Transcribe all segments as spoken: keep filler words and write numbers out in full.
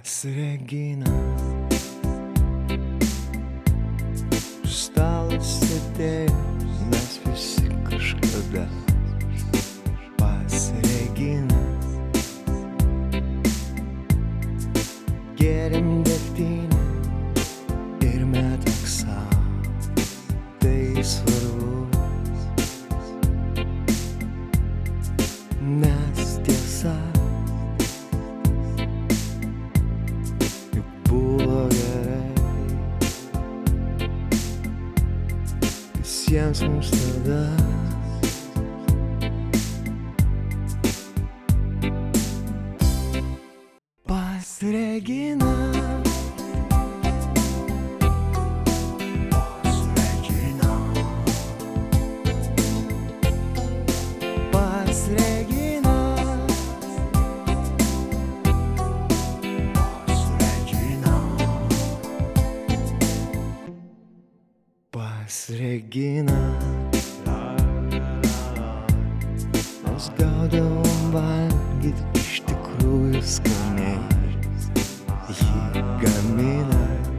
Pas Regina stalo sėdėjom mes visi kažkada. Pas Regina gėrėm degtinę ir metak sau, tai svarbu, nes tiesa juk buvo gerai visiems mums tada. Pas Regina, pas Regina, pas Regina, pas Regina, pas Regina. Mes gaudavom valgyt iš tikrųjų skaniai, ji gamina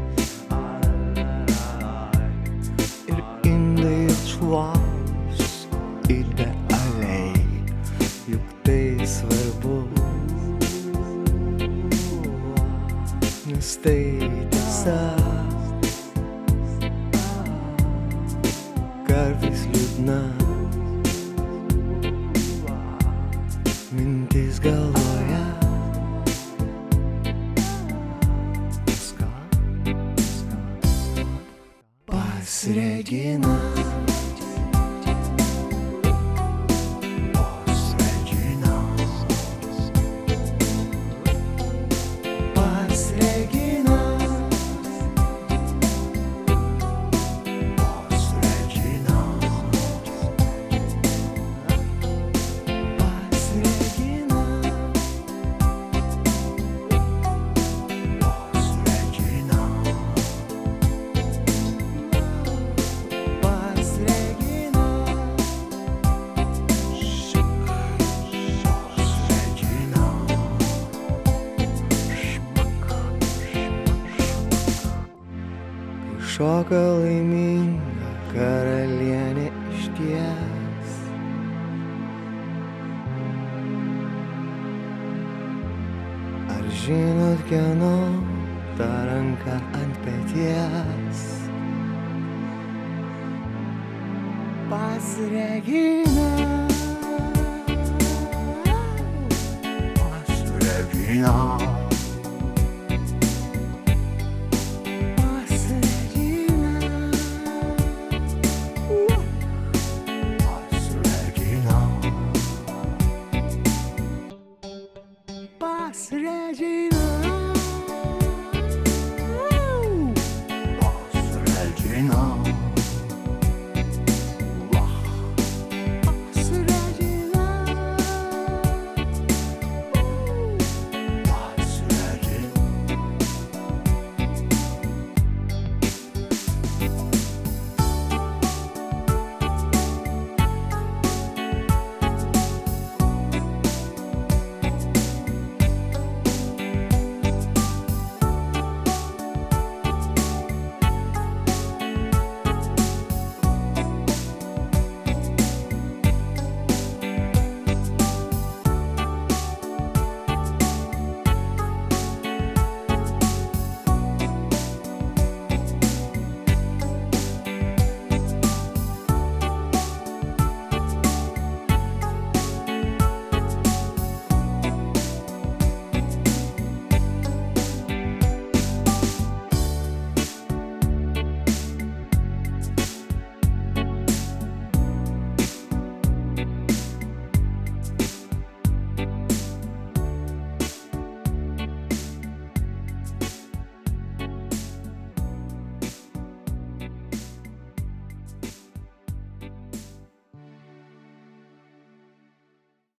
ir indai atšvaus idealiai, juk tai svarbu, nes tai tiesa. Kartais liūdna mintis galvoje. Pas Regina, pas Regina, pas Regina, pas Regina, pas Regina, pas Regina, pas Regina, kai šoka laiminga karalienė išties, ar žinot kieno ta ranka ant peties? Pas Regina, pas Regina.